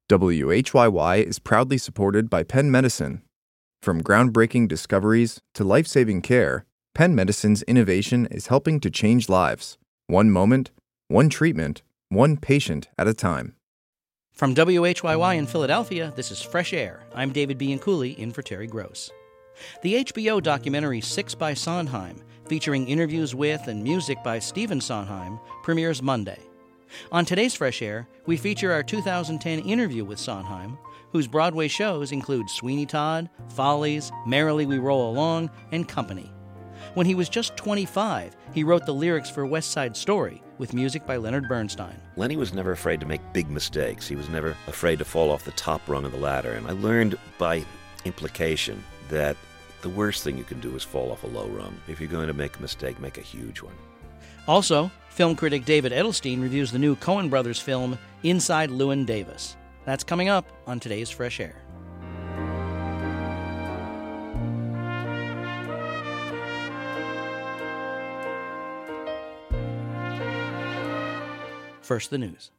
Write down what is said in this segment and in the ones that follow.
WHYY is proudly supported by Penn Medicine. From groundbreaking discoveries to life-saving care, Penn Medicine's innovation is helping to change lives. One moment, one treatment, one patient at a time. From WHYY in Philadelphia, this is Fresh Air. I'm David Bianculli, in for Terry Gross. The HBO documentary Six by Sondheim, featuring interviews with and music by Stephen Sondheim, premieres Monday. On today's Fresh Air, we feature our 2010 interview with Sondheim, whose Broadway shows include Sweeney Todd, Follies, Merrily We Roll Along, and Company. When he was just 25, he wrote the lyrics for West Side Story, with music by Leonard Bernstein. Lenny was never afraid to make big mistakes. He was never afraid to fall off the top rung of the ladder. And I learned by implication that the worst thing you can do is fall off a low rung. If you're going to make a mistake, make a huge one. Also, film critic David Edelstein reviews the new Coen Brothers film Inside Llewyn Davis. That's coming up on today's Fresh Air. First, the news.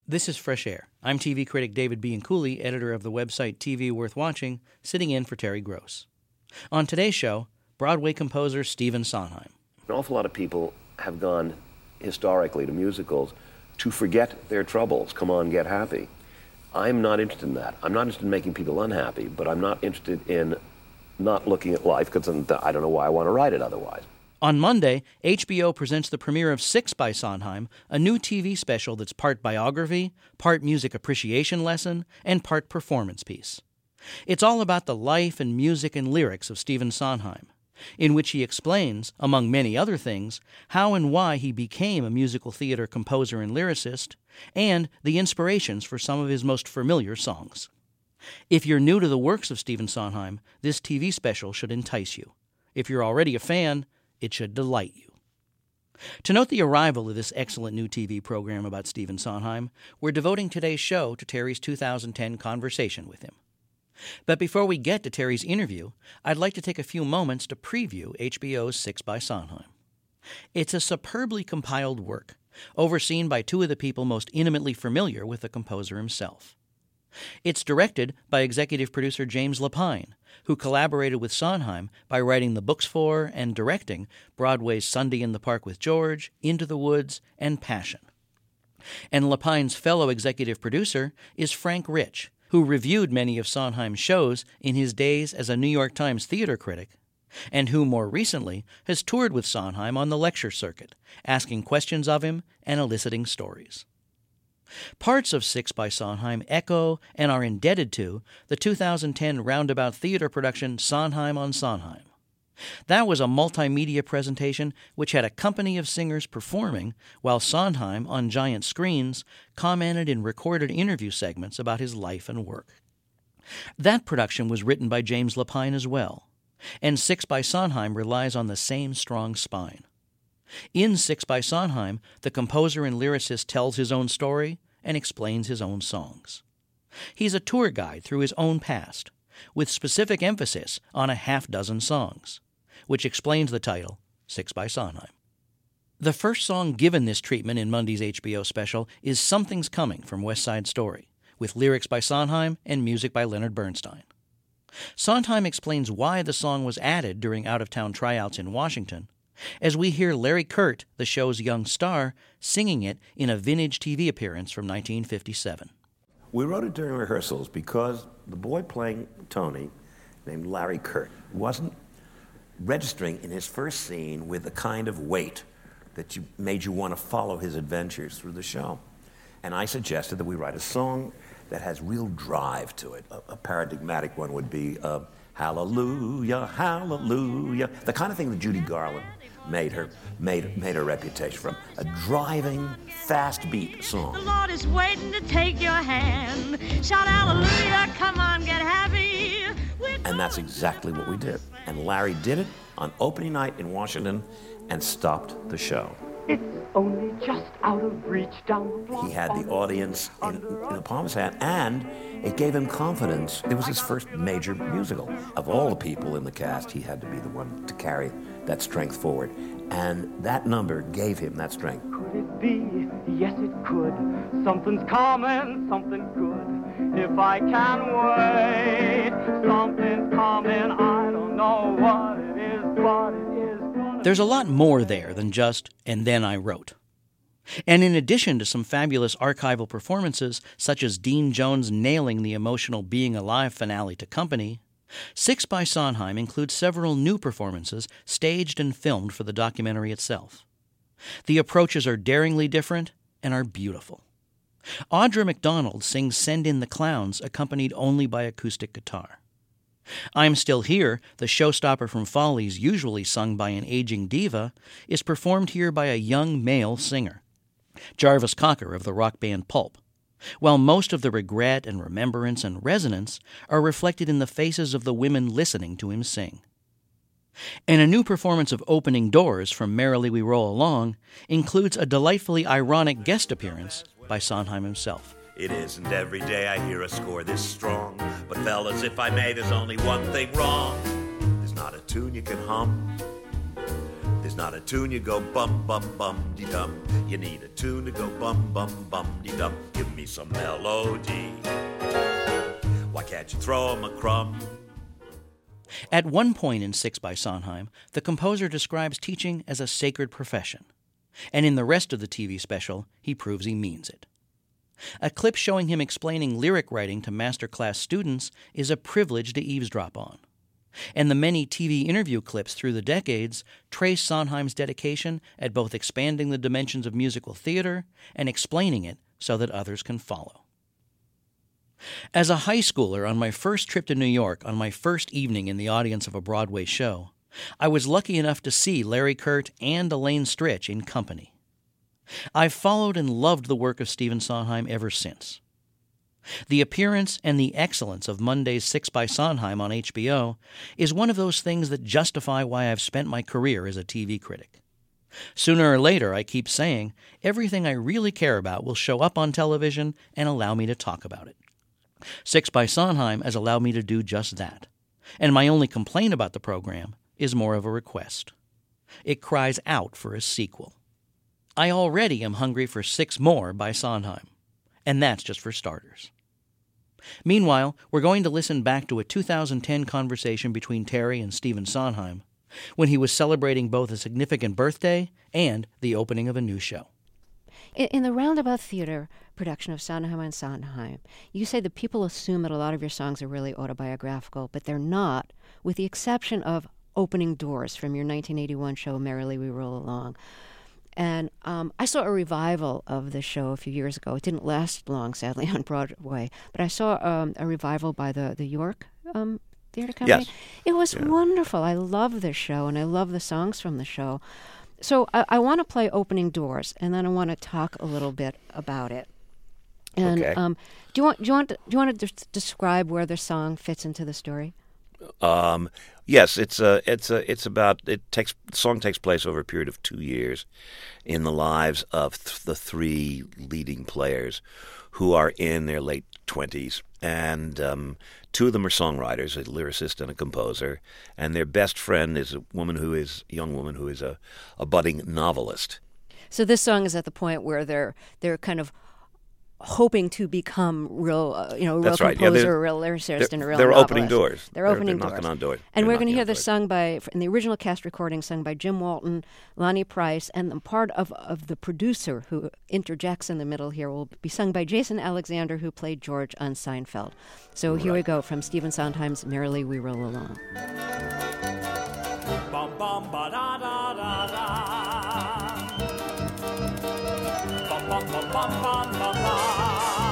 This is Fresh Air. I'm TV critic David Bianculli, editor of the website TV Worth Watching, sitting in for Terry Gross. On today's show, Broadway composer Stephen Sondheim. An awful lot of people have gone historically to musicals to forget their troubles. Come on, get happy. I'm not interested in that. I'm not interested in making people unhappy, but I'm not interested in not looking at life because I don't know why I want to write it otherwise. On Monday, HBO presents the premiere of Six by Sondheim, a new TV special that's part biography, part music appreciation lesson, and part performance piece. It's all about the life and music and lyrics of Stephen Sondheim, in which he explains, among many other things, how and why he became a musical theater composer and lyricist, and the inspirations for some of his most familiar songs. If you're new to the works of Stephen Sondheim, this TV special should entice you. If you're already a fan, it should delight you. To note the arrival of this excellent new TV program about Stephen Sondheim, we're devoting today's show to Terry's 2010 conversation with him. But before we get to Terry's interview, I'd like to take a few moments to preview HBO's Six by Sondheim. It's a superbly compiled work, overseen by two of the people most intimately familiar with the composer himself. It's directed by executive producer James Lapine, who collaborated with Sondheim by writing the books for and directing Broadway's Sunday in the Park with George, Into the Woods, and Passion. And Lapine's fellow executive producer is Frank Rich, who reviewed many of Sondheim's shows in his days as a New York Times theater critic, and who more recently has toured with Sondheim on the lecture circuit, asking questions of him and eliciting stories. Parts of Six by Sondheim echo and are indebted to the 2010 Roundabout Theater production Sondheim on Sondheim. That was a multimedia presentation which had a company of singers performing while Sondheim, on giant screens, commented in recorded interview segments about his life and work. That production was written by James Lapine as well, and Six by Sondheim relies on the same strong spine. In Six by Sondheim, the composer and lyricist tells his own story and explains his own songs. He's a tour guide through his own past, with specific emphasis on a half-dozen songs, which explains the title, Six by Sondheim. The first song given this treatment in Monday's HBO special is Something's Coming from West Side Story, with lyrics by Sondheim and music by Leonard Bernstein. Sondheim explains why the song was added during out-of-town tryouts in Washington, as we hear Larry Kert, the show's young star, singing it in a vintage TV appearance from 1957. We wrote it during rehearsals because the boy playing Tony, named Larry Kert, wasn't registering in his first scene with the kind of weight that made you want to follow his adventures through the show. And I suggested that we write a song that has real drive to it. A paradigmatic one would be Hallelujah, Hallelujah, the kind of thing that Judy Garland made her reputation from. A driving, fast beat song. The Lord is waiting to take your hand. Shout hallelujah, come on, get happy. And that's exactly what we did. And Larry did it on opening night in Washington and stopped the show. It's only just out of reach down the block. He had the audience in the palm of his hand, and it gave him confidence. It was his first major musical. Of all the people in the cast, he had to be the one to carry that strength forward. And that number gave him that strength. Could it be? Yes, it could. Something's coming, something good. If I can wait, something's coming. I don't know what it is, but it is. There's a lot more there than just, and then I wrote. And in addition to some fabulous archival performances, such as Dean Jones nailing the emotional Being Alive finale to Company, Six by Sondheim includes several new performances staged and filmed for the documentary itself. The approaches are daringly different and are beautiful. Audra McDonald sings Send in the Clowns, accompanied only by acoustic guitar. I'm Still Here, the showstopper from Follies usually sung by an aging diva, is performed here by a young male singer, Jarvis Cocker of the rock band Pulp, while most of the regret and remembrance and resonance are reflected in the faces of the women listening to him sing. And a new performance of Opening Doors from Merrily We Roll Along includes a delightfully ironic guest appearance by Sondheim himself. It isn't every day I hear a score this strong, but fellas, if I may, there's only one thing wrong. There's not a tune you can hum There's not a tune you go bum, bum, bum-de-dum. You need a tune to go bum, bum, bum-de-dum. Give me some melody. Why can't you throw 'em a crumb? At one point in Six by Sondheim, the composer describes teaching as a sacred profession. And in the rest of the TV special, he proves he means it. A clip showing him explaining lyric writing to masterclass students is a privilege to eavesdrop on. And the many TV interview clips through the decades trace Sondheim's dedication at both expanding the dimensions of musical theater and explaining it so that others can follow. As a high schooler on my first trip to New York on my first evening in the audience of a Broadway show, I was lucky enough to see Larry Kert and Elaine Stritch in company. I've followed and loved the work of Stephen Sondheim ever since. The appearance and the excellence of Monday's Six by Sondheim on HBO is one of those things that justify why I've spent my career as a TV critic. Sooner or later, I keep saying, everything I really care about will show up on television and allow me to talk about it. Six by Sondheim has allowed me to do just that, and my only complaint about the program is more of a request. It cries out for a sequel. I already am hungry for 6 more by Sondheim, and that's just for starters. Meanwhile, we're going to listen back to a 2010 conversation between Terry and Stephen Sondheim when he was celebrating both a significant birthday and the opening of a new show. In the Roundabout Theater production of Sondheim and Sondheim, you say that people assume that a lot of your songs are really autobiographical, but they're not, with the exception of Opening Doors from your 1981 show, Merrily We Roll Along. And I saw a revival of the show a few years ago. It didn't last long, sadly, on Broadway. But I saw a revival by the York Theater Company. Yes. It was wonderful. I love the show, and I love the songs from the show. So I want to play Opening Doors, and then I want to talk a little bit about it. And Okay. Do you want to describe where the song fits into the story? Yes, the song takes place over a period of 2 years in the lives of the 3 leading players who are in their late 20s. And 2 of them are songwriters, a lyricist and a composer, and their best friend is a young woman who is a budding novelist. So this song is at the point where they're kind of hoping to become real That's right. composer, Yeah, a real lyricist, and a real They're novelist. opening doors. They're opening doors. knocking on doors. And They're we're going to knocking hear on this doors. sung in the original cast recording, sung by Jim Walton, Lonnie Price, and the part of the producer who interjects in the middle here will be sung by Jason Alexander, who played George on Seinfeld. So here we go from Stephen Sondheim's Merrily We Roll Along. Bum bum ba da da da da. Bum bum bum bum bum bum bum.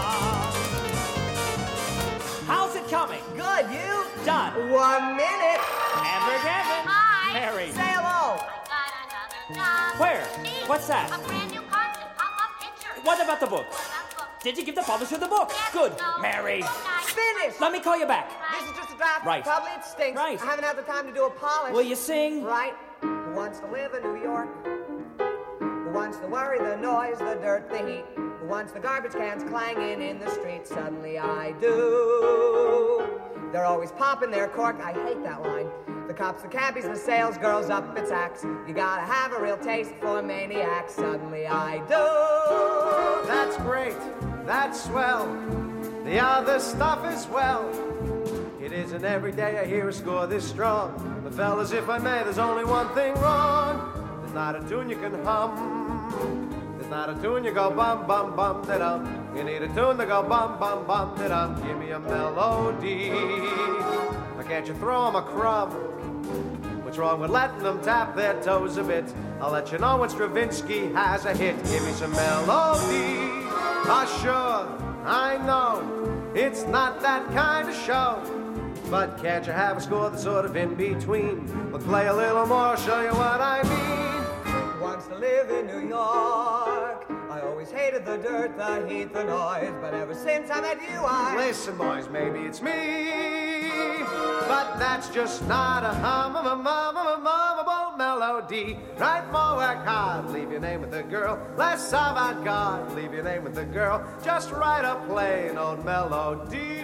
How's it coming? Good, you? Done. 1 minute. Amber Gavin. Hi. Mary. Say hello. I got another job. Where? See? What's that? A brand new cartoon pop-up picture. What about the books? That book. Did you give the publisher the book? Yes, Good. no. Mary. Finished. Let me call you back. This is just a draft. Right. Probably it stinks. Right. I haven't had the time to do a polish. Will you sing? Right. Who wants to live in New York? Who wants to worry, the noise, the dirt, the heat? Who wants the garbage cans clanging in the street? Suddenly I do. They're always popping their cork. I hate that line. The cops, the cabbies, the sales girls up its axe. You gotta have a real taste for maniacs. Suddenly I do. That's great. That's swell. The other stuff is well. It isn't every day I hear a score this strong. But fellas, if I may, there's only one thing wrong. There's not a tune you can hum. There's not a tune you go bum bum bum da dum. You need a tune to go bum bum bum da dum. Give me a melody. Why can't you throw 'em a crumb? What's wrong with letting them tap their toes a bit? I'll let you know when Stravinsky has a hit. Give me some melody. Sure, I know it's not that kind of show. But can't you have a score that's sort of in between? We'll play a little more, show you what I mean. Who wants to live in New York? I always hated the dirt, the heat, the noise. But ever since I met you, Listen, boys, maybe it's me, but that's just not a hummable melody. Write more, work hard, leave your name with the girl. Less avant-garde, leave your name with the girl. Just write a plain old melody.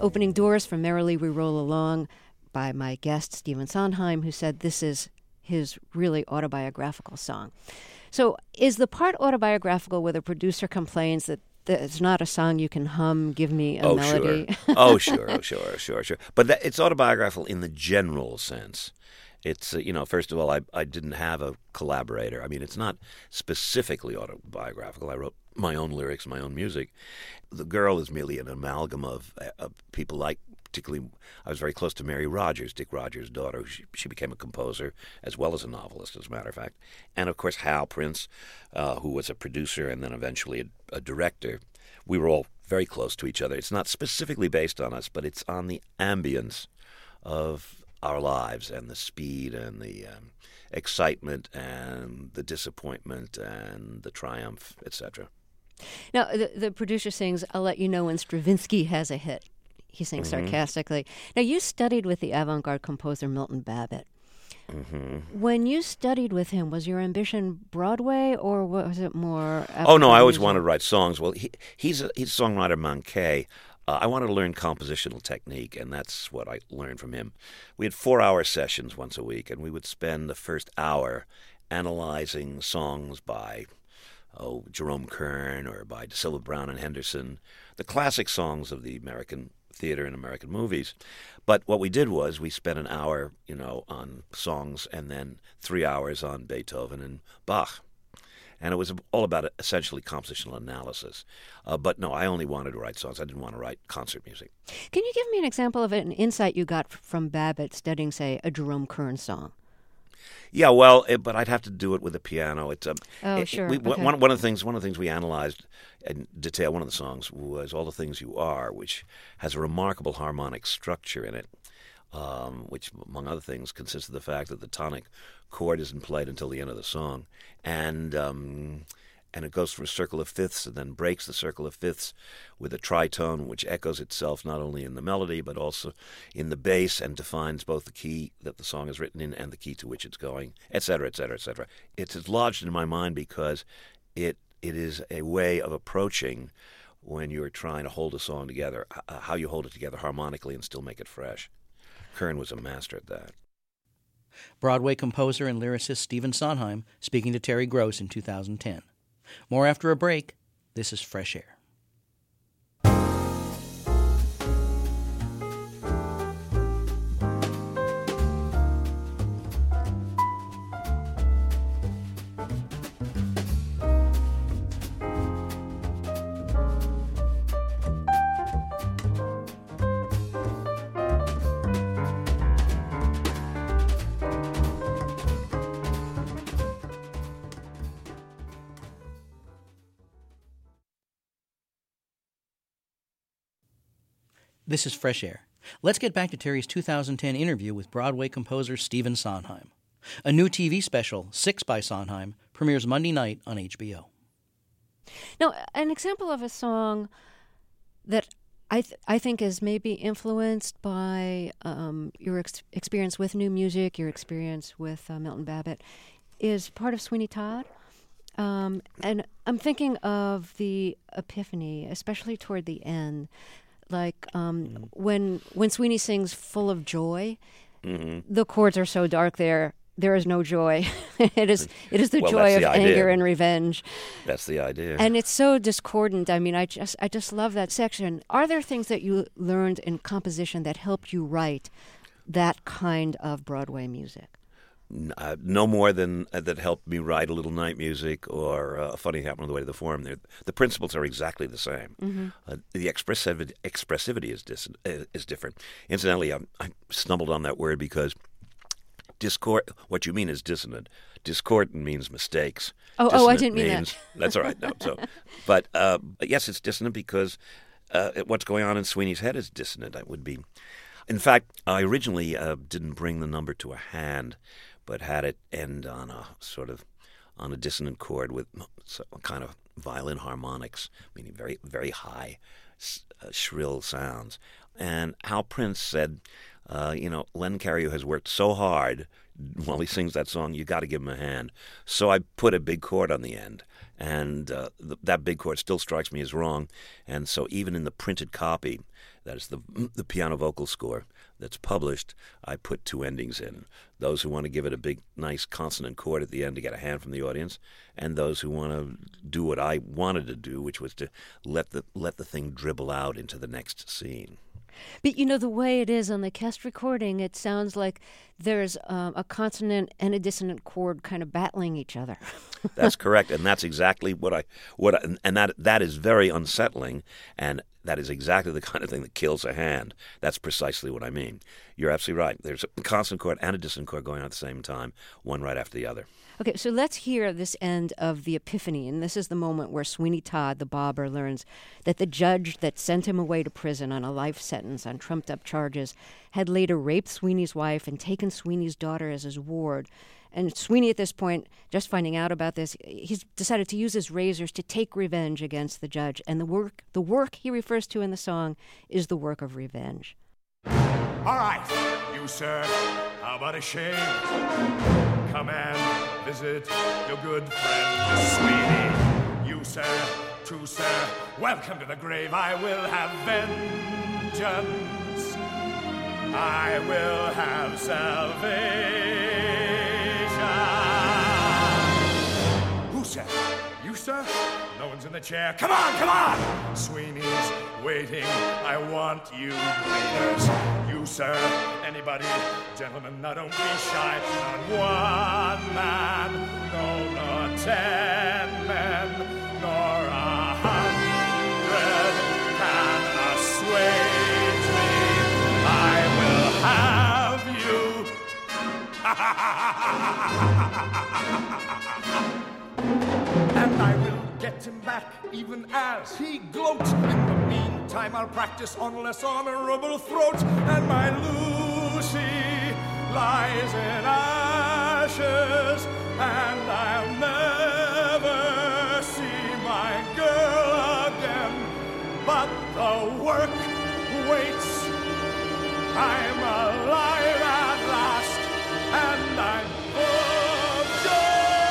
Opening Doors from Merrily We Roll Along by my guest, Stephen Sondheim, who said this is his really autobiographical song. So is the part autobiographical where the producer complains that it's not a song you can hum, give me a melody? Sure. But it's autobiographical in the general sense. It's, first of all, I didn't have a collaborator. I mean, it's not specifically autobiographical. I wrote my own lyrics, my own music. The Girl is merely an amalgam of people like, particularly, I was very close to Mary Rogers, Dick Rogers' daughter. She became a composer as well as a novelist, as a matter of fact. And, of course, Hal Prince, who was a producer and then eventually a director. We were all very close to each other. It's not specifically based on us, but it's on the ambience of our lives and the speed and the excitement and the disappointment and the triumph, etc. Now, the producer sings, I'll let you know when Stravinsky has a hit. He sings sarcastically. Now, you studied with the avant-garde composer Milton Babbitt. When you studied with him, was your ambition Broadway or was it more... Oh, no, I always wanted to write songs. Well, he's a songwriter manqué. I wanted to learn compositional technique, and that's what I learned from him. We had 4-hour sessions once a week, and we would spend the first hour analyzing songs by Jerome Kern or by De Silva Brown and Henderson, the classic songs of the American theater and American movies. But what we did was we spent an hour, on songs and then 3 hours on Beethoven and Bach. And it was all about essentially compositional analysis. But no, I only wanted to write songs. I didn't want to write concert music. Can you give me an example of an insight you got from Babbitt studying, say, a Jerome Kern song? Yeah, well, but I'd have to do it with a piano. Sure. One of the things we analyzed in detail. One of the songs was "All the Things You Are," which has a remarkable harmonic structure in it, which, among other things, consists of the fact that the tonic chord isn't played until the end of the song, and it goes through a circle of fifths and then breaks the circle of fifths with a tritone which echoes itself not only in the melody but also in the bass and defines both the key that the song is written in and the key to which it's going, etc., etc., etc. It's lodged in my mind because it is a way of approaching when you're trying to hold a song together, how you hold it together harmonically and still make it fresh. Kern was a master at that. Broadway composer and lyricist Stephen Sondheim speaking to Terry Gross in 2010. More after a break. This is Fresh Air. This is Fresh Air. Let's get back to Terry's 2010 interview with Broadway composer Stephen Sondheim. A new TV special, 6 by Sondheim, premieres Monday night on HBO. Now, an example of a song that I think is maybe influenced by your experience with new music, your experience with Milton Babbitt, is part of Sweeney Todd. And I'm thinking of the Epiphany, especially toward the end. Like when Sweeney sings "Full of Joy," the chords are so dark there is no joy. it is the joy of anger and revenge. That's the idea. And it's so discordant. I mean, I just love that section. Are there things that you learned in composition that helped you write that kind of Broadway music? No more than that helped me write A Little Night Music or A Funny Happened on the Way to the Forum. The principles are exactly the same. The expressivity is different. Incidentally, I stumbled on that word because what you mean is dissonant. Discordant means mistakes. Oh, I didn't mean that. That's all right. No, but yes, it's dissonant because what's going on in Sweeney's head is dissonant. It would be. In fact, I originally didn't bring the number to a hand, but had it end on a dissonant chord with some kind of violin harmonics, meaning very, very high, shrill sounds. And Hal Prince said, Len Cariou has worked so hard while he sings that song, you got to give him a hand. So I put a big chord on the end, and that big chord still strikes me as wrong. And so even in the printed copy, that is the piano vocal score that's published, I put two endings in. Those who want to give it a big, nice consonant chord at the end to get a hand from the audience, and those who want to do what I wanted to do, which was to let the thing dribble out into the next scene. But the way it is on the Kest recording, it sounds like there's a consonant and a dissonant chord kind of battling each other. That's correct, and that's exactly that is very unsettling, and that is exactly the kind of thing that kills a hand. That's precisely what I mean. You're absolutely right. There's a consonant chord and a dissonant chord going on at the same time, one right after the other. Okay, so let's hear this end of the Epiphany, and this is the moment where Sweeney Todd, the bobber, learns that the judge that sent him away to prison on a life sentence on trumped-up charges had later raped Sweeney's wife and taken Sweeney's daughter as his ward. And Sweeney, at this point, just finding out about this, he's decided to use his razors to take revenge against the judge. And the work he refers to in the song is the work of revenge. All right, you, sir, how about a shave? Come and visit your good friend Sweeney. You, sir, true sir, welcome to the grave. I will have vengeance. I will have salvation. Who said? You, sir? No one's in the chair. Come on, come on! Sweeney's waiting. I want you bleeders. You, sir? Anybody? Gentlemen, now don't be shy. Not one man, no, nor 10 men, nor 100 can assuage me. I will have you. And I will get him back even as he gloats. In the meantime, I'll practice on less honorable throats. And my Lucy lies in ashes, and I'll never see my girl again. But the work waits. I'm alive at last, and I'm full of joy.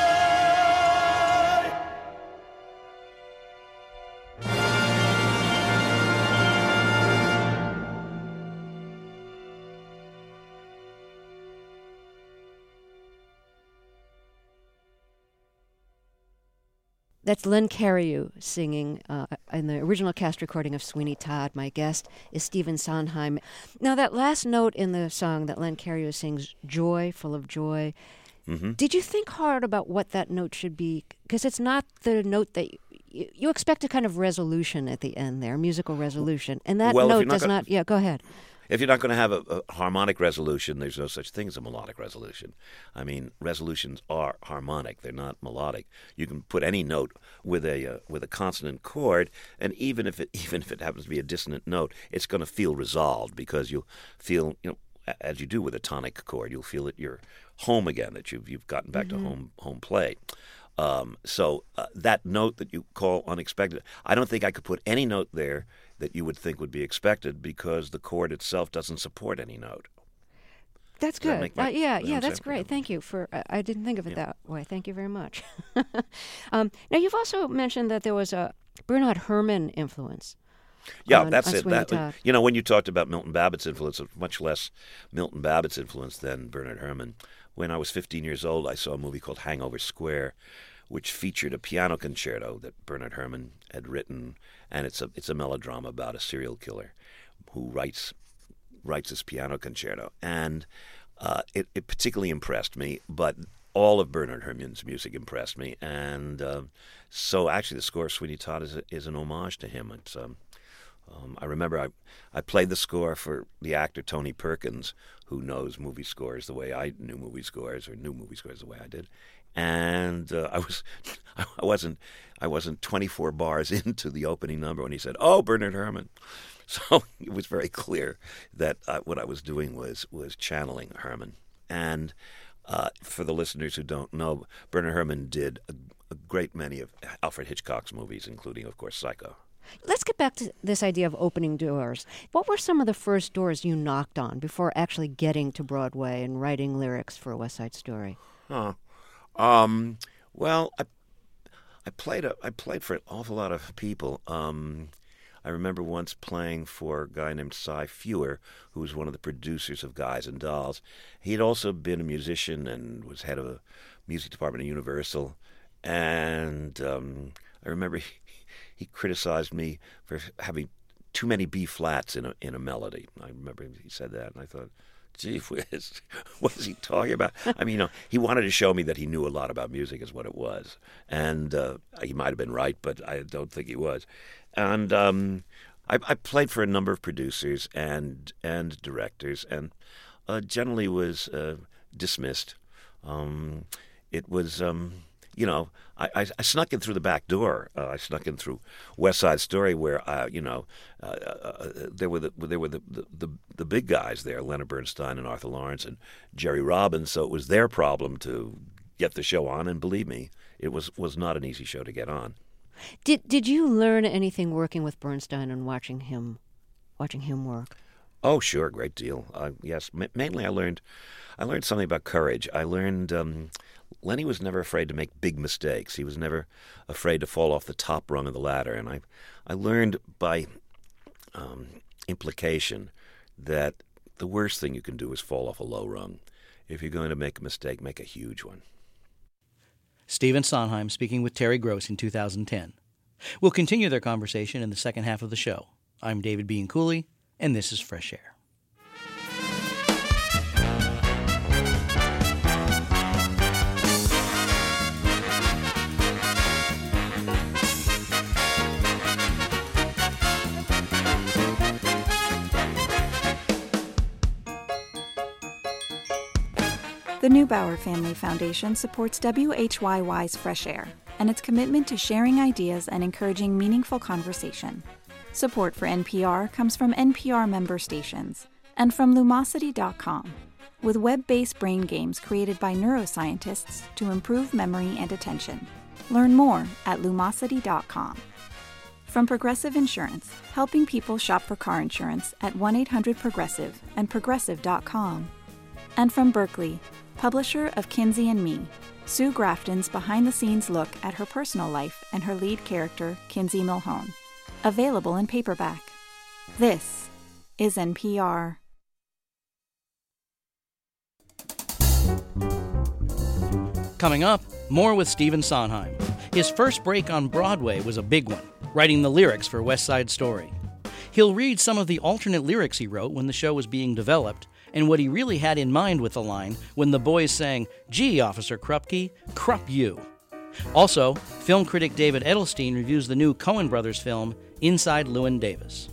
That's Len Cariou singing in the original cast recording of Sweeney Todd. My guest is Stephen Sondheim. Now, that last note in the song that Len Cariou sings, joy, full of joy, did you think hard about what that note should be? Because it's not the note that you expect a kind of resolution at the end there, musical resolution. And that note does not... Yeah, go ahead. If you're not going to have a harmonic resolution, there's no such thing as a melodic resolution. I mean, resolutions are harmonic; they're not melodic. You can put any note with a consonant chord, and even if it happens to be a dissonant note, it's going to feel resolved because you'll feel, as you do with a tonic chord, you'll feel that you're home again, that you've gotten back to home plate. So that note that you call unexpected, I don't think I could put any note there that you would think would be expected because the chord itself doesn't support any note. That's good. That's great. Thank you for. I didn't think of it that way. Thank you very much. Now, you've also mentioned that there was a Bernard Herrmann influence. Yeah, that's it. When you talked about Milton Babbitt's influence, much less Milton Babbitt's influence than Bernard Herrmann. When I was 15 years old, I saw a movie called Hangover Square, which featured a piano concerto that Bernard Herrmann had written, and it's a melodrama about a serial killer who writes this piano concerto, and it particularly impressed me. But all of Bernard Herrmann's music impressed me, and so actually the score of Sweeney Todd is an homage to him. It's I remember I played the score for the actor Tony Perkins, who knows movie scores the way I knew movie scores, or knew movie scores the way I did. And I wasn't 24 bars into the opening number when he said, "Oh, Bernard Herrmann." So it was very clear that what I was doing was channeling Herrmann. And for the listeners who don't know, Bernard Herrmann did a great many of Alfred Hitchcock's movies, including, of course, Psycho. Let's get back to this idea of opening doors. What were some of the first doors you knocked on before actually getting to Broadway and writing lyrics for West Side Story? Well, I played for an awful lot of people. I remember once playing for a guy named Cy Fewer, who was one of the producers of Guys and Dolls. He had also been a musician and was head of a music department at Universal. And I remember he criticized me for having too many B flats in a melody. I remember he said that, and I thought, gee whiz, what is he talking about? I mean, he wanted to show me that he knew a lot about music is what it was. And he might have been right, but I don't think he was. And I played for a number of producers and directors, and generally was dismissed. It was, I snuck in through the back door. I snuck in through West Side Story, where there were the big guys there, Leonard Bernstein and Arthur Lawrence and Jerry Robbins. So it was their problem to get the show on, and believe me, it was not an easy show to get on. Did you learn anything working with Bernstein and watching him work? Oh, sure, a great deal. Yes, mainly I learned something about courage. I learned Lenny was never afraid to make big mistakes. He was never afraid to fall off the top rung of the ladder. And I learned by implication that the worst thing you can do is fall off a low rung. If you're going to make a mistake, make a huge one. Stephen Sondheim speaking with Terry Gross in 2010. We'll continue their conversation in the second half of the show. I'm David Bianculli, and this is Fresh Air. The Neubauer Family Foundation supports WHYY's Fresh Air and its commitment to sharing ideas and encouraging meaningful conversation. Support for NPR comes from NPR member stations and from Lumosity.com, with web-based brain games created by neuroscientists to improve memory and attention. Learn more at Lumosity.com. From Progressive Insurance, helping people shop for car insurance at 1-800-PROGRESSIVE and Progressive.com. And from Berkeley, publisher of Kinsey and Me, Sue Grafton's behind-the-scenes look at her personal life and her lead character, Kinsey Milhone. Available in paperback. This is NPR. Coming up, more with Stephen Sondheim. His first break on Broadway was a big one, writing the lyrics for West Side Story. He'll read some of the alternate lyrics he wrote when the show was being developed, and what he really had in mind with the line when the boys sang, "Gee, Officer Krupke, Krupp you." Also, film critic David Edelstein reviews the new Coen Brothers film, Inside Llewyn Davis.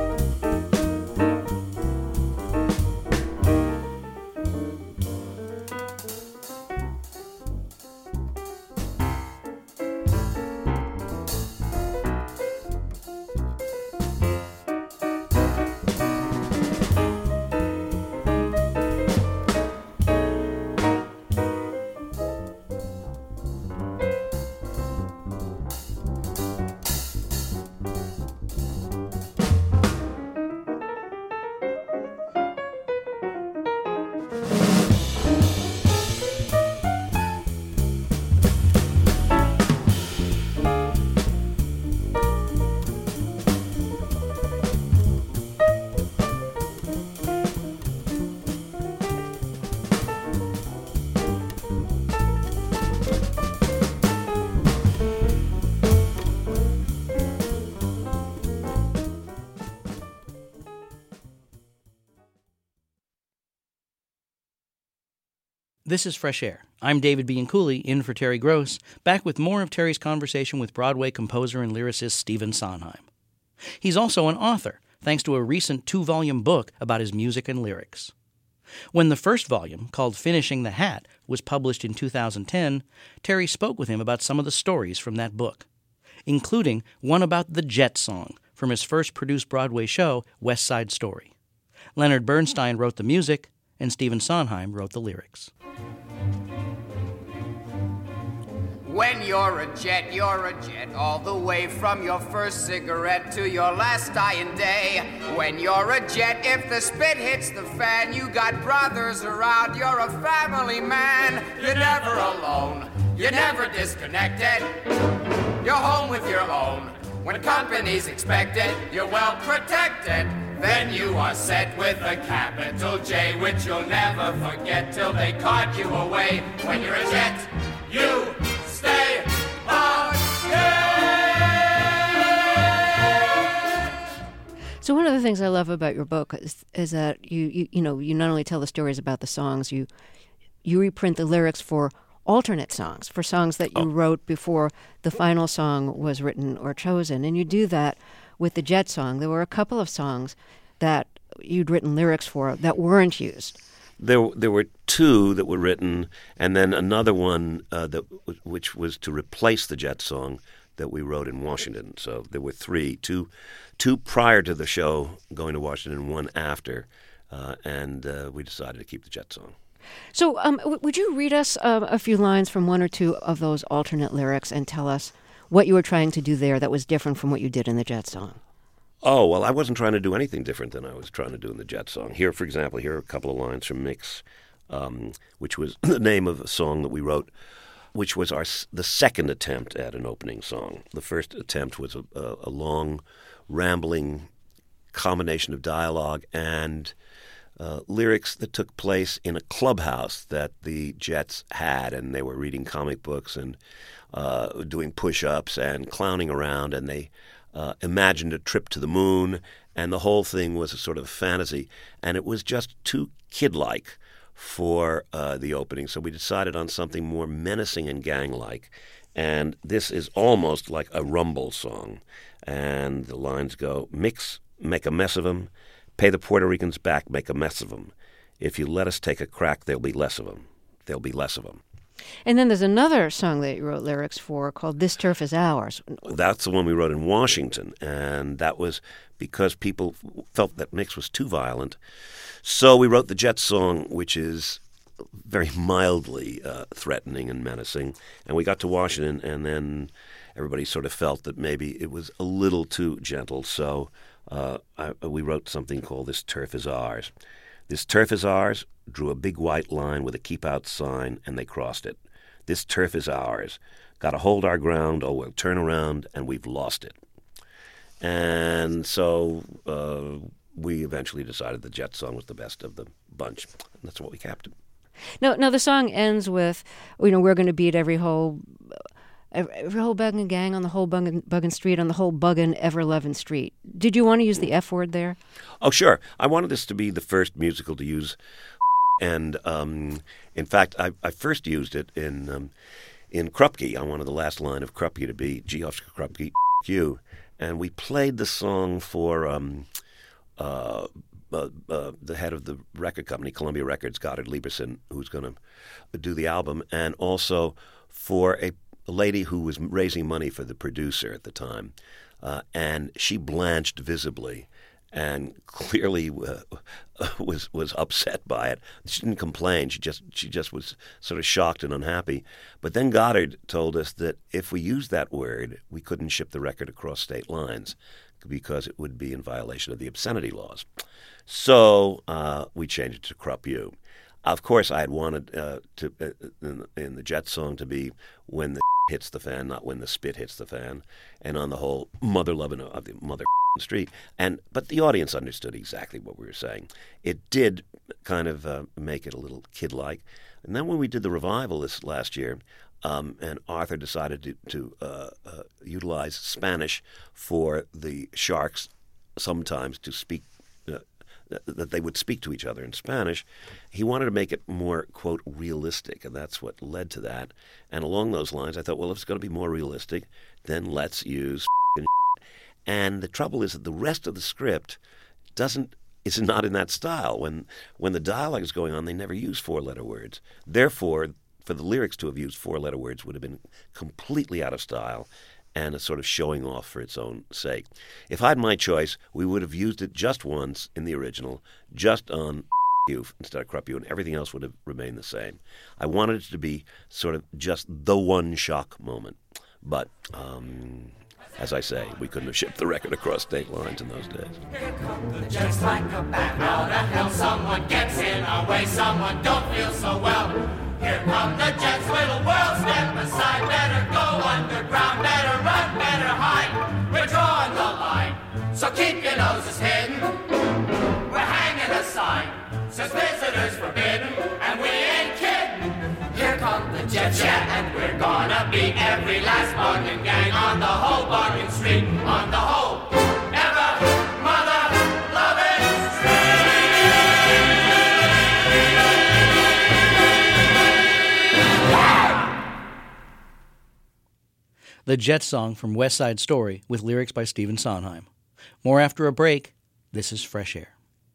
This is Fresh Air. I'm David Bianculli, in for Terry Gross, back with more of Terry's conversation with Broadway composer and lyricist Stephen Sondheim. He's also an author, thanks to a recent 2-volume book about his music and lyrics. When the first volume, called Finishing the Hat, was published in 2010, Terry spoke with him about some of the stories from that book, including one about the Jet Song from his first produced Broadway show, West Side Story. Leonard Bernstein wrote the music, and Stephen Sondheim wrote the lyrics. When you're a jet all the way from your first cigarette to your last dying day. When you're a jet, if the spit hits the fan, you got brothers around, you're a family man. You're never alone, you're never disconnected. You're home with your own. When company's expected, you're well protected. Then you are set with a capital J, which you'll never forget till they cart you away. When you're a jet, you stay on. So one of the things I love about your book is that you not only tell the stories about the songs, you reprint the lyrics for alternate songs, for songs that you wrote before the final song was written or chosen. And you do that with the Jet song. There were a couple of songs that you'd written lyrics for that weren't used. There were two that were written, and then another one which was to replace the Jet song that we wrote in Washington. So there were two prior to the show going to Washington and one after, and we decided to keep the Jet song. So would you read us a few lines from one or two of those alternate lyrics and tell us what you were trying to do there that was different from what you did in the Jet song? Oh, well, I wasn't trying to do anything different than I was trying to do in the Jet song. Here, for example, here are a couple of lines from Mix, which was the name of a song that we wrote, which was the second attempt at an opening song. The first attempt was a long, rambling combination of dialogue and lyrics that took place in a clubhouse that the Jets had, and they were reading comic books and doing push-ups and clowning around, and they imagined a trip to the moon, and the whole thing was a sort of fantasy, and it was just too kid-like for the opening, so we decided on something more menacing and gang-like, and this is almost like a rumble song, and the lines go, mix, make a mess of 'em, pay the Puerto Ricans back, make a mess of 'em. If you let us take a crack, there'll be less of 'em. There'll be less of 'em. And then there's another song that you wrote lyrics for called This Turf Is Ours. That's the one we wrote in Washington, and that was because people felt that Mix was too violent. So we wrote the Jet song, which is very mildly threatening and menacing. And we got to Washington, and then everybody sort of felt that maybe it was a little too gentle. So we wrote something called This Turf Is Ours. This turf is ours, drew a big white line with a keep out sign, and they crossed it. This turf is ours. Got to hold our ground, or we'll turn around, and we've lost it. And so we eventually decided the Jet song was the best of the bunch. And that's what we kept. Now the song ends with, we're going to beat every whole buggin' gang on the whole buggin' street, on the whole buggin' ever-lovin' street. Did you want to use the F word there? Oh, sure. I wanted this to be the first musical to use, and in fact, I first used it in Krupke. I wanted the last line of Krupke to be, Gee, Oscar Krupke, you. And we played the song for the head of the record company, Columbia Records, Goddard Lieberson, who's going to do the album, and also for a lady who was raising money for the producer at the time, and she blanched visibly and clearly was upset by it. She didn't complain. She just was sort of shocked and unhappy. But then Goddard told us that if we used that word, we couldn't ship the record across state lines because it would be in violation of the obscenity laws. So we changed it to Krupp You. Of course, I had wanted in the Jet song to be when the hits the fan, not when the spit hits the fan, and on the whole mother loving of the mother street. But the audience understood exactly what we were saying. It did kind of make it a little kid-like. And then when we did the revival this last year, and Arthur decided to utilize Spanish for the Sharks sometimes to speak, that they would speak to each other in Spanish, he wanted to make it more, quote, realistic, and that's what led to that. And along those lines, I thought, well, if it's going to be more realistic, then let's use And the trouble is that the rest of the script is not in that style. When the dialogue is going on, they never use four-letter words. Therefore, for the lyrics to have used four-letter words would have been completely out of style and a sort of showing off for its own sake. If I had my choice, we would have used it just once in the original, just on you instead of crap you, and everything else would have remained the same. I wanted it to be sort of just the one shock moment. But, as I say, we couldn't have shipped the record across state lines in those days. Just like a bat out of hell, someone gets in our way, someone don't feel so well. Here come the Jets, little world, step aside, better go underground, better run, better hide. We're drawing the line, so keep your noses hidden. We're hanging a sign, says visitors forbidden, and we ain't kidding. Here come the Jets, yeah, and we're gonna be every last bargain gang on the whole bargain street, on the whole ever mother loving street. The Jets song from West Side Story with lyrics by Stephen Sondheim. More after a break. This is Fresh Air.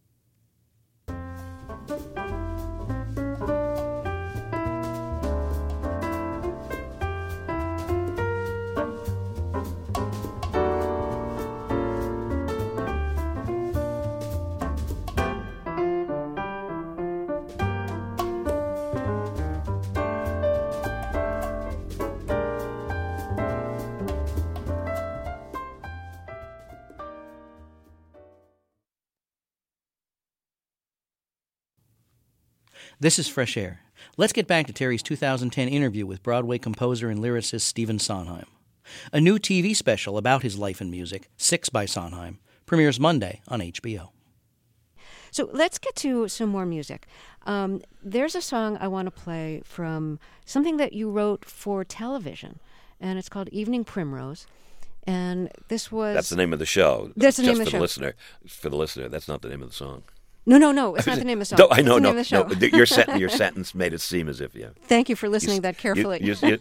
This is Fresh Air. Let's get back to Terry's 2010 interview with Broadway composer and lyricist Stephen Sondheim. A new TV special about his life and music, 6 by Sondheim, premieres Monday on HBO. So let's get to some more music. There's a song I want to play from something that you wrote for television, and it's called Evening Primrose. And this was... That's the name of the show. That's the name of the show. For the listener, that's not the name of the song. No, it's not the name of the song. No, I know, it's the name of the show. Your sentence made it seem as if, yeah. Thank you for listening that carefully.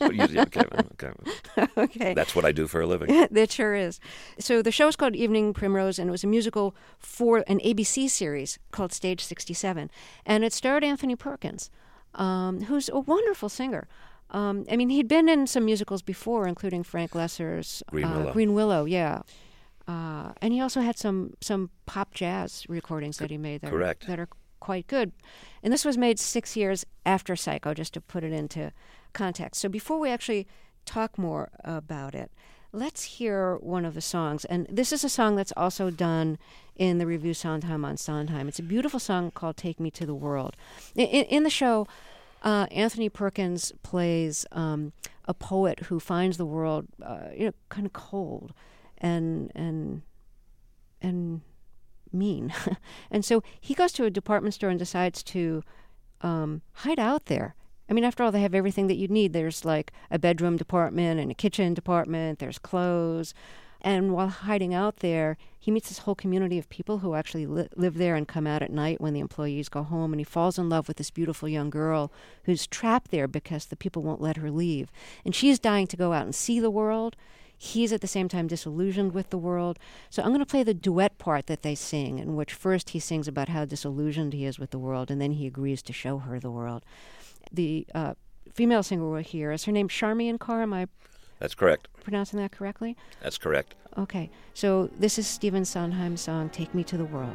Okay. That's what I do for a living. That sure is. So the show is called Evening Primrose, and it was a musical for an ABC series called Stage 67. And it starred Anthony Perkins, who's a wonderful singer. He'd been in some musicals before, including Frank Lesser's Green Willow, yeah. And he also had some pop jazz recordings that he made that are quite good. And this was made 6 years after Psycho, just to put it into context. So before we actually talk more about it, let's hear one of the songs. And this is a song that's also done in the review Sondheim on Sondheim. It's a beautiful song called Take Me to the World. In the show, Anthony Perkins plays a poet who finds the world kind of cold and mean. And so he goes to a department store and decides to hide out there. I mean, after all, they have everything that you'd need. There's like a bedroom department and a kitchen department. There's clothes. And while hiding out there, he meets this whole community of people who actually live there and come out at night when the employees go home. And he falls in love with this beautiful young girl who's trapped there because the people won't let her leave. And she's dying to go out and see the world. He's at the same time disillusioned with the world. So I'm going to play the duet part that they sing, in which first he sings about how disillusioned he is with the world, and then he agrees to show her the world. The female singer we'll hear, is her name Charmian Carr? Am I That's correct. pronouncing that correctly? That's correct. Okay, so this is Stephen Sondheim's song, Take Me to the World.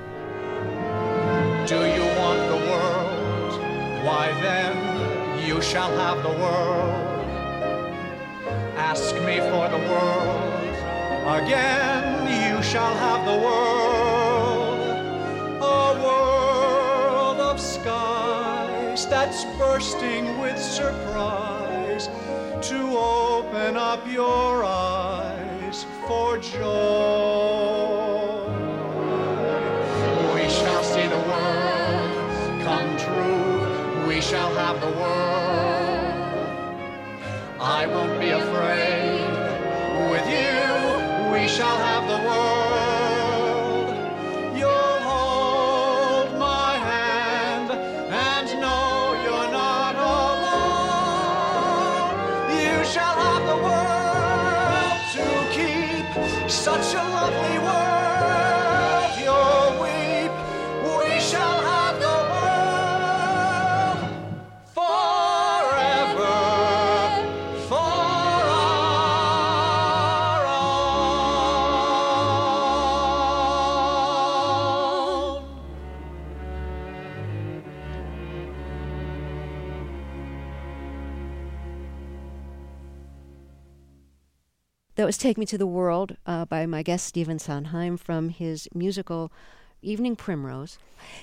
Do you want the world? Why then, you shall have the world. Ask me for the world, again you shall have the world. A world of skies that's bursting with surprise, to open up your eyes for joy. We shall see the world come true, we shall have the world. I won't be afraid. With you, we shall have the world. You'll hold my hand and know you're not alone. You shall have the world to keep such a lovely world. You'll weep. We shall have the world forever. That was Take Me to the World by my guest Stephen Sondheim from his musical Evening Primrose.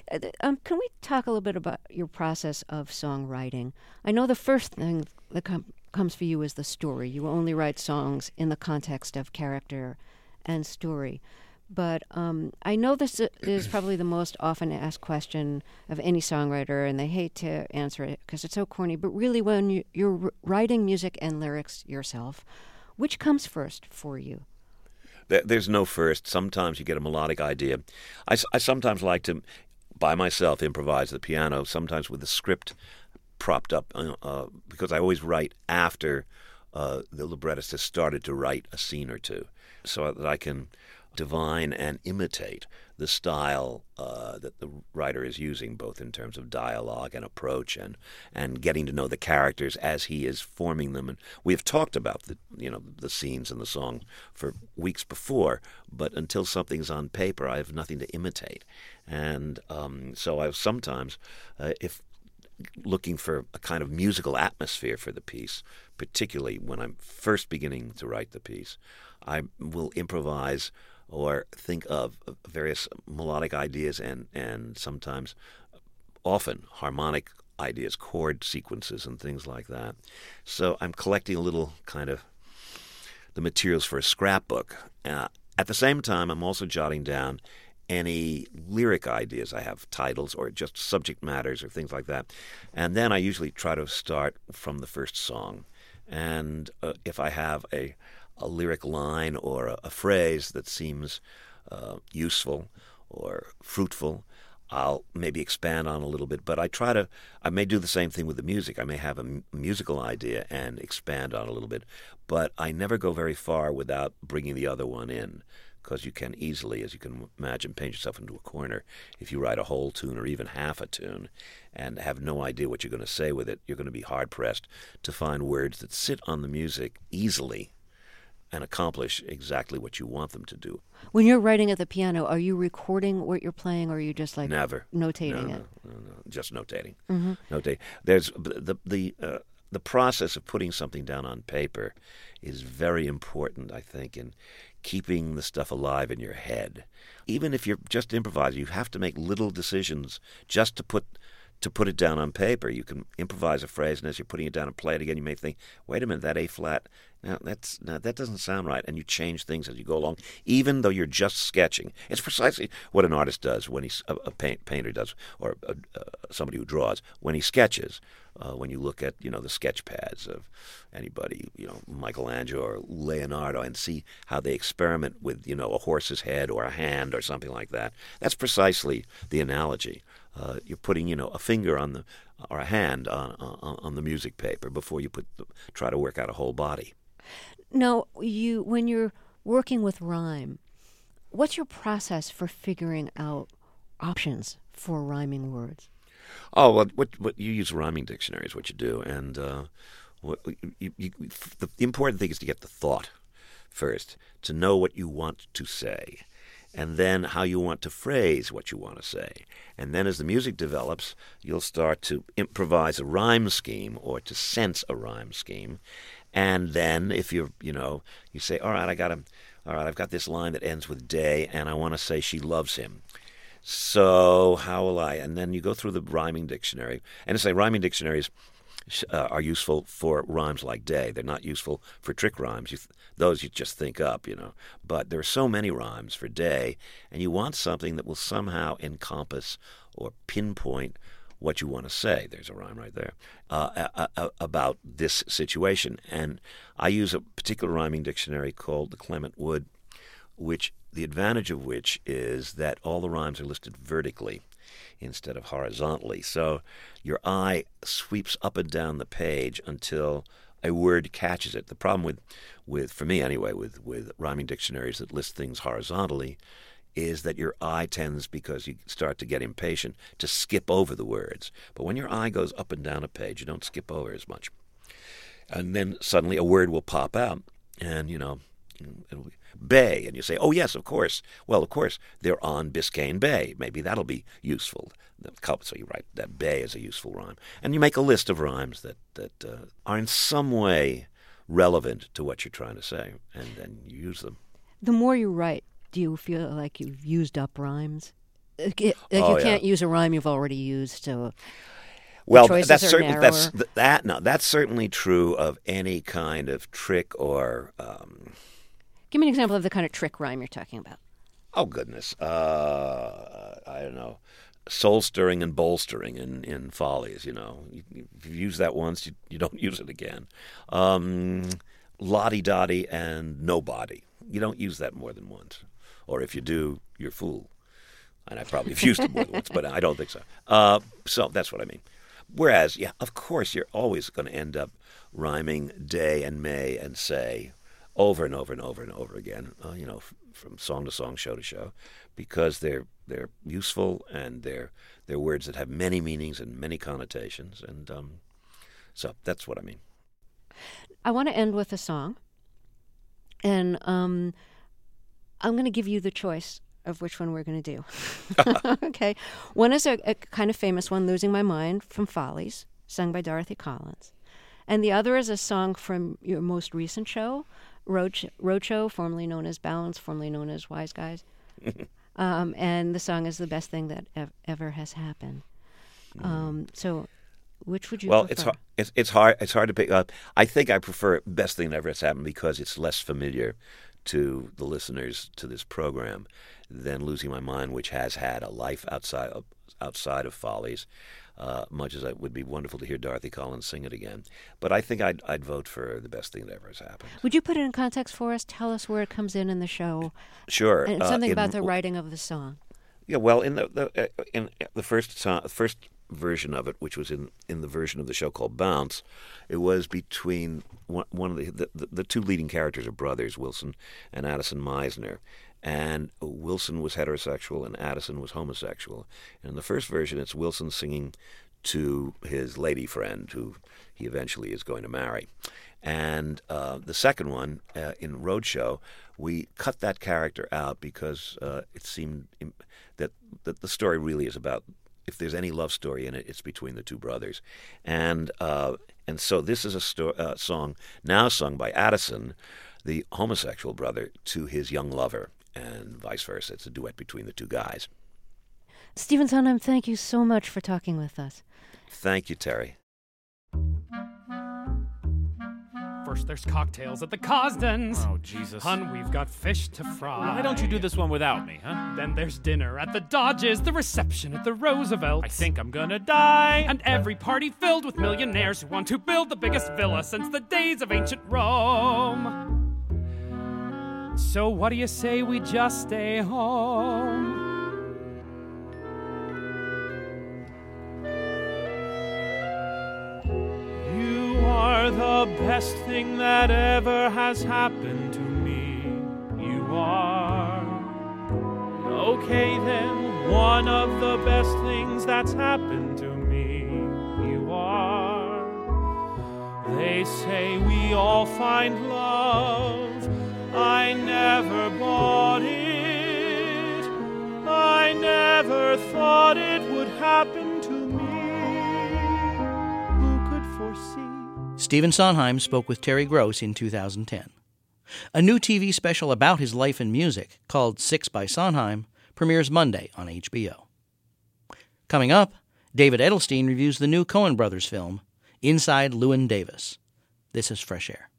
Can we talk a little bit about your process of songwriting? I know the first thing that comes for you is the story. You only write songs in the context of character and story. But I know this is probably the most often asked question of any songwriter, and they hate to answer it because it's so corny. But really, when you're writing music and lyrics yourself, which comes first for you? There's no first. Sometimes you get a melodic idea. I sometimes like to, by myself, improvise the piano, sometimes with the script propped up, because I always write after the librettist has started to write a scene or two, so that I can divine and imitate the style that the writer is using, both in terms of dialogue and approach, and getting to know the characters as he is forming them. And we have talked about the scenes in the song for weeks before, but until something's on paper, I have nothing to imitate. And so I sometimes, if looking for a kind of musical atmosphere for the piece, particularly when I'm first beginning to write the piece, I will improvise or think of various melodic ideas and sometimes, often, harmonic ideas, chord sequences and things like that. So I'm collecting a little kind of the materials for a scrapbook. At the same time, I'm also jotting down any lyric ideas. I have titles or just subject matters or things like that. And then I usually try to start from the first song. And if I have a lyric line or a phrase that seems useful or fruitful, I'll maybe expand on a little bit. But I may do the same thing with the music. I may have a musical idea and expand on a little bit. But I never go very far without bringing the other one in, because you can easily, as you can imagine, paint yourself into a corner. If you write a whole tune or even half a tune and have no idea what you're going to say with it, you're going to be hard-pressed to find words that sit on the music easily and accomplish exactly what you want them to do. When you're writing at the piano, are you recording what you're playing, or are you just Never. Notating it? No, just notating. Mm-hmm. Notate. There's the process of putting something down on paper is very important, I think, in keeping the stuff alive in your head. Even if you're just improvising, you have to make little decisions just to put it down on paper. You can improvise a phrase, and as you're putting it down and play it again, you may think, wait a minute, that A flat, that doesn't sound right, and you change things as you go along, even though you're just sketching. It's precisely what an artist does when he's a painter does, or somebody who draws when he sketches. When you look at the sketch pads of anybody, Michelangelo or Leonardo, and see how they experiment with a horse's head or a hand or something like that. That's precisely the analogy. You're putting a finger on or a hand on the music paper before you try to work out a whole body. Now, when you're working with rhyme, what's your process for figuring out options for rhyming words? Oh, what you use a rhyming dictionary is what you do, and the important thing is to get the thought first, to know what you want to say, and then how you want to phrase what you want to say. And then as the music develops, you'll start to improvise a rhyme scheme or to sense a rhyme scheme. And then if you say, all right, I've got this line that ends with day, and I want to say she loves him. So how will I? And then you go through the rhyming dictionary. And to say rhyming dictionaries are useful for rhymes like day. They're not useful for trick rhymes. Those you just think up, But there are so many rhymes for day, and you want something that will somehow encompass or pinpoint what you want to say. There's a rhyme right there about this situation. And I use a particular rhyming dictionary called the Clement Wood, the advantage of which is that all the rhymes are listed vertically instead of horizontally. So your eye sweeps up and down the page until a word catches it. The problem with for me anyway, with rhyming dictionaries that list things horizontally is that your eye tends, because you start to get impatient, to skip over the words. But when your eye goes up and down a page, you don't skip over as much. And then suddenly a word will pop out, and it'll be bay, and you say, oh yes, of course. Well, of course, they're on Biscayne Bay. Maybe that'll be useful. So you write that bay as a useful rhyme. And you make a list of rhymes that are in some way relevant to what you're trying to say, and then you use them. The more you write, do you feel like you've used up rhymes? You can't use a rhyme you've already used, so well, the that's choices are certainly narrower. that's certainly true of any kind of trick or. Give me an example of the kind of trick rhyme you're talking about. Oh goodness, I don't know, soul stirring and bolstering in Follies. You know, if you use that once, you don't use it again. Lottie dottie and nobody. You don't use that more than once, or if you do, you're a fool. And I probably have used it more than once, but I don't think so. So that's what I mean. Whereas, yeah, of course, you're always going to end up rhyming day and may and say over and over and over and over again, from song to song, show to show, because they're useful and they're words that have many meanings and many connotations. And so that's what I mean. I want to end with a song. And I'm going to give you the choice of which one we're going to do. Okay. One is a kind of famous one, Losing My Mind, from Follies, sung by Dorothy Collins. And the other is a song from your most recent show, Roadshow, formerly known as Balance, formerly known as Wise Guys. And the song is The Best Thing That Ever Has Happened. So which would you prefer? Well, it's hard to pick up. I think I prefer Best Thing That Ever Has Happened because it's less familiar to the listeners to this program than Losing My Mind, which has had a life outside of Follies, much as it would be wonderful to hear Dorothy Collins sing it again. But I think I'd vote for The Best Thing That Ever Has Happened. Would you put it in context for us? Tell us where it comes in the show. Sure. And something about the writing of the song. Yeah, well, in the first version of it, which was in the version of the show called Bounce, it was between one of the two leading characters are brothers, Wilson and Addison Meisner. And Wilson was heterosexual and Addison was homosexual. And in the first version, it's Wilson singing to his lady friend, who he eventually is going to marry. And the second one, in Roadshow, we cut that character out because it seemed that the story really is about, if there's any love story in it, it's between the two brothers. And so this is a song now sung by Addison, the homosexual brother, to his young lover, and vice versa. It's a duet between the two guys. Stephen Sondheim, thank you so much for talking with us. Thank you, Terry. First there's cocktails at the Cosdens. Oh, Jesus. Hun, we've got fish to fry. Why don't you do this one without me, huh? Then there's dinner at the Dodges, the reception at the Roosevelts. I think I'm gonna die. And every party filled with millionaires who want to build the biggest villa since the days of ancient Rome. So what do you say we just stay home? You are the best thing that ever has happened to me. You are. Okay then, one of the best things that's happened to me. You are. They say we all find love. I never bought it. I never thought it would happen to me. Who could foresee? Stephen Sondheim spoke with Terry Gross in 2010. A new TV special about his life and music, called 6 by Sondheim, premieres Monday on HBO. Coming up, David Edelstein reviews the new Coen Brothers film, Inside Llewyn Davis. This is Fresh Air.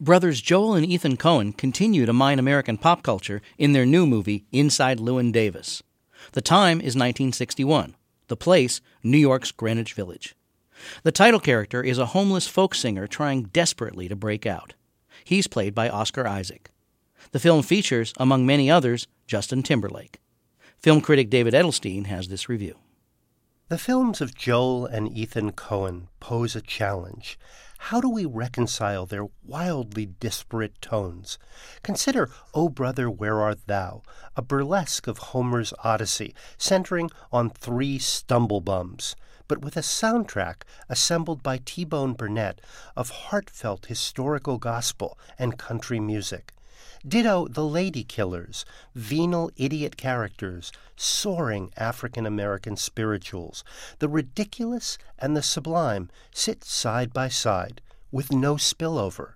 Brothers Joel and Ethan Coen continue to mine American pop culture in their new movie, Inside Llewyn Davis. The time is 1961. The place, New York's Greenwich Village. The title character is a homeless folk singer trying desperately to break out. He's played by Oscar Isaac. The film features, among many others, Justin Timberlake. Film critic David Edelstein has this review. The films of Joel and Ethan Coen pose a challenge. How do we reconcile their wildly disparate tones? Consider O Brother, Where Art Thou, a burlesque of Homer's Odyssey, centering on 3 stumblebums, but with a soundtrack assembled by T-Bone Burnett of heartfelt historical gospel and country music. Ditto The Lady Killers, venal idiot characters, soaring African-American spirituals. The ridiculous and the sublime sit side by side, with no spillover.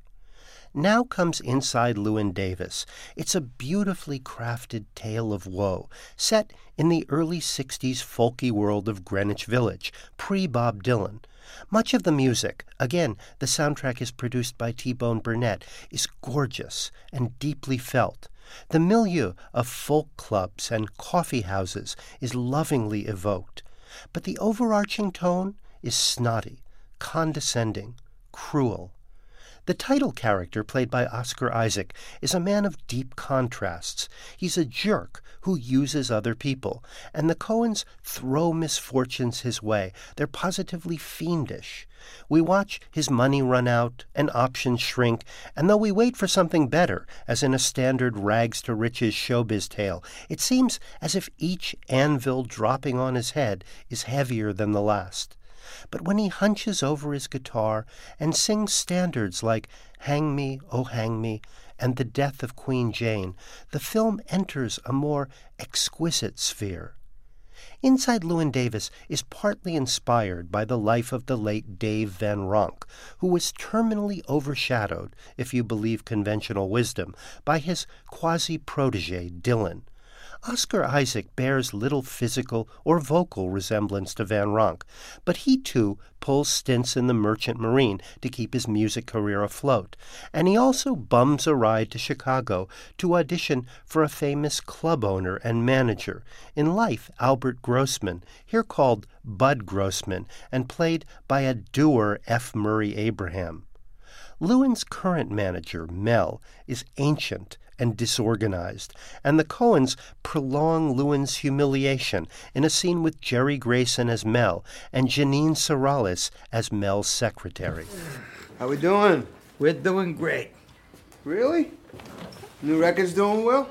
Now comes Inside Llewyn Davis. It's a beautifully crafted tale of woe, set in the early 60s folky world of Greenwich Village, pre-Bob Dylan. Much of the music, again, the soundtrack is produced by T-Bone Burnett, is gorgeous and deeply felt. The milieu of folk clubs and coffee houses is lovingly evoked. But the overarching tone is snotty, condescending, cruel. The title character, played by Oscar Isaac, is a man of deep contrasts. He's a jerk who uses other people, and the Coens throw misfortunes his way. They're positively fiendish. We watch his money run out and options shrink, and though we wait for something better, as in a standard rags-to-riches showbiz tale, it seems as if each anvil dropping on his head is heavier than the last. But when he hunches over his guitar and sings standards like Hang Me, Oh Hang Me, and The Death of Queen Jane, the film enters a more exquisite sphere. Inside Llewyn Davis is partly inspired by the life of the late Dave Van Ronk, who was terminally overshadowed, if you believe conventional wisdom, by his quasi-protege Dylan. Oscar Isaac bears little physical or vocal resemblance to Van Ronk, but he too pulls stints in the Merchant Marine to keep his music career afloat, and he also bums a ride to Chicago to audition for a famous club owner and manager, in life Albert Grossman, here called Bud Grossman, and played by a dour F. Murray Abraham. Llewyn's current manager, Mel, is ancient and disorganized, and the Coens prolong Llewyn's humiliation in a scene with Jerry Grayson as Mel and Janine Sorales as Mel's secretary. How we doing? We're doing great. Really? New record's doing well?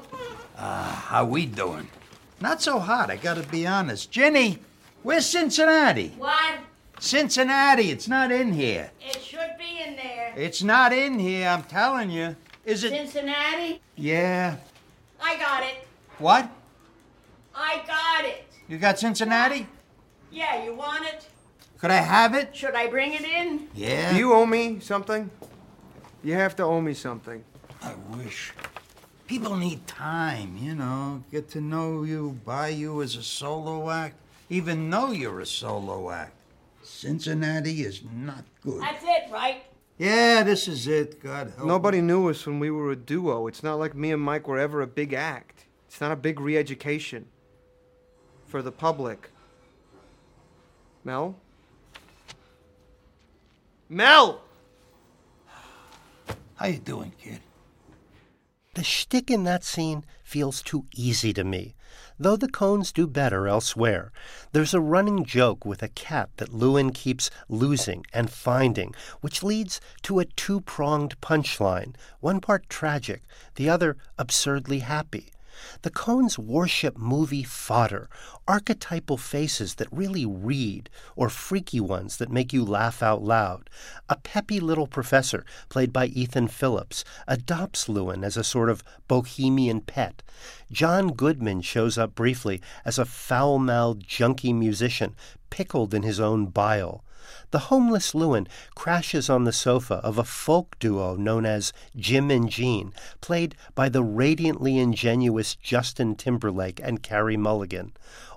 How we doing? Not so hot, I gotta be honest. Jenny, where's Cincinnati? What? Cincinnati, it's not in here. It should be in there. It's not in here, I'm telling you. Is it? Cincinnati? Yeah. I got it. What? I got it. You got Cincinnati? Yeah, you want it? Could I have it? Should I bring it in? Yeah. Do you owe me something? You have to owe me something. I wish. People need time, you know, get to know you, buy you as a solo act, even know you're a solo act. Cincinnati is not good. That's it, right? Yeah, this is it. God help Nobody me. knew us when we were a duo. It's not like me and Mike were ever a big act. It's not a big re-education for the public. Mel? Mel! How you doing, kid? The shtick in that scene feels too easy to me, though the Coens do better elsewhere. There's a running joke with a cat that Llewyn keeps losing and finding, which leads to a two-pronged punchline, one part tragic, the other absurdly happy. The Coens worship movie fodder, archetypal faces that really read, or freaky ones that make you laugh out loud. A peppy little professor, played by Ethan Phillips, adopts Llewyn as a sort of bohemian pet. John Goodman shows up briefly as a foul-mouthed junkie musician, pickled in his own bile. The homeless Llewyn crashes on the sofa of a folk duo known as Jim and Jean, played by the radiantly ingenuous Justin Timberlake and Carey Mulligan.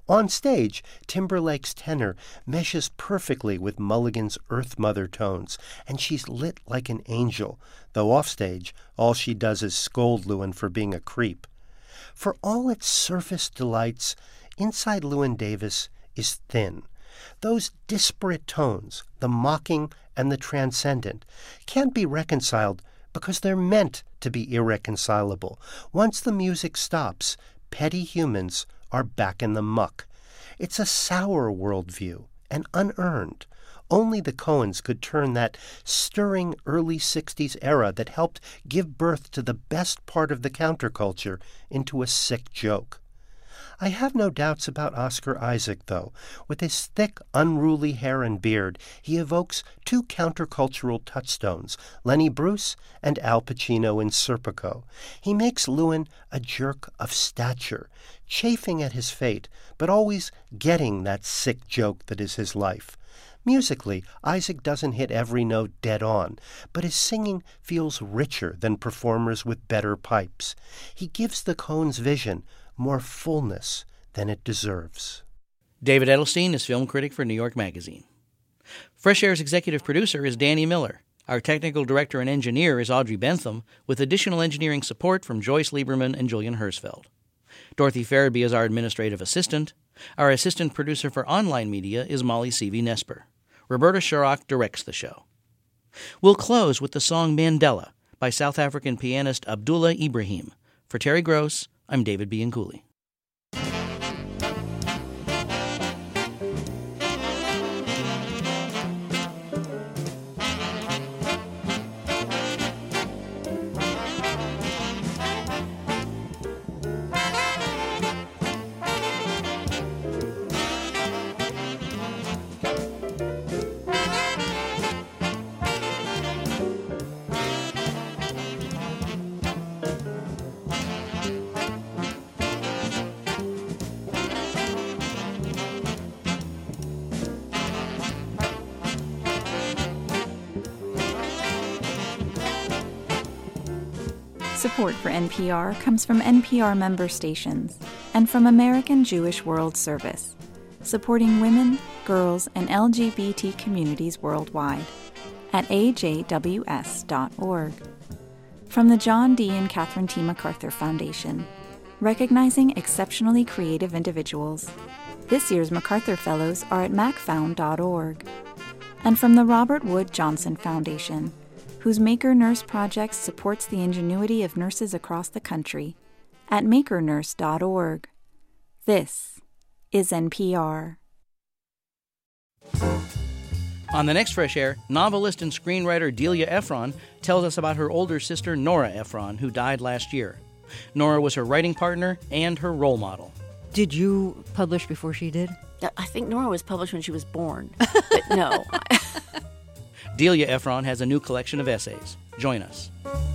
On stage, Timberlake's tenor meshes perfectly with Mulligan's Earth Mother tones, and she's lit like an angel, though offstage, all she does is scold Llewyn for being a creep. For all its surface delights, inside Llewyn Davis is thin. Those disparate tones, the mocking and the transcendent, can't be reconciled because they're meant to be irreconcilable. Once the music stops, petty humans are back in the muck. It's a sour worldview, and unearned. Only the Coens could turn that stirring early 60s era that helped give birth to the best part of the counterculture into a sick joke. I have no doubts about Oscar Isaac, though. With his thick, unruly hair and beard, he evokes two countercultural touchstones, Lenny Bruce and Al Pacino in Serpico. He makes Llewyn a jerk of stature, chafing at his fate, but always getting that sick joke that is his life. Musically, Isaac doesn't hit every note dead on, but his singing feels richer than performers with better pipes. He gives the Coens' vision more fullness than it deserves. David Edelstein is film critic for New York Magazine. Fresh Air's executive producer is Danny Miller. Our technical director and engineer is Audrey Bentham, with additional engineering support from Joyce Lieberman and Julian Hersfeld. Dorothy Farabee is our administrative assistant. Our assistant producer for online media is Molly Seavey-Nesper. Roberta Sharrock directs the show. We'll close with the song Mandela by South African pianist Abdullah Ibrahim. For Terry Gross, I'm David Bianculli. Support for NPR comes from NPR member stations and from American Jewish World Service, supporting women, girls, and LGBT communities worldwide at ajws.org. From the John D. and Catherine T. MacArthur Foundation, recognizing exceptionally creative individuals. This year's MacArthur Fellows are at macfound.org. And from the Robert Wood Johnson Foundation, whose Maker Nurse project supports the ingenuity of nurses across the country, at makernurse.org. This is NPR. On the next Fresh Air, novelist and screenwriter Delia Ephron tells us about her older sister Nora Ephron, who died last year. Nora was her writing partner and her role model. Did you publish before she did? I think Nora was published when she was born, but no. Delia Ephron has a new collection of essays. Join us.